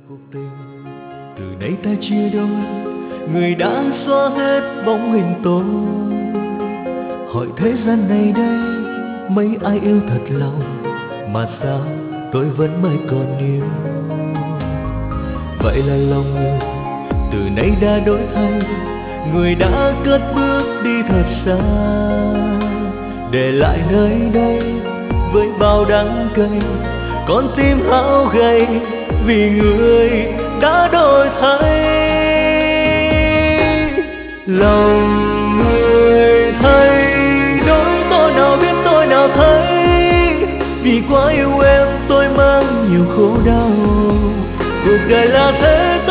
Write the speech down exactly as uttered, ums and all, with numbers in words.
cuộc tình. Từ nay ta chia đôi, người đã xóa hết bóng hình tôi. Hỏi thế gian này đây, mấy ai yêu thật lòng, mà sao tôi vẫn mãi còn yêu. Vậy là lòng người từ nay đã đổi thay, người đã cất bước đi thật xa, để lại nơi đây với bao đắng cay, con tim hão gầy vì người đã đổi thay. Lòng người thay đổi, tôi nào biết tôi nào thấy, vì quá yêu em tôi mang nhiều khổ đau. Cuộc đời là thế,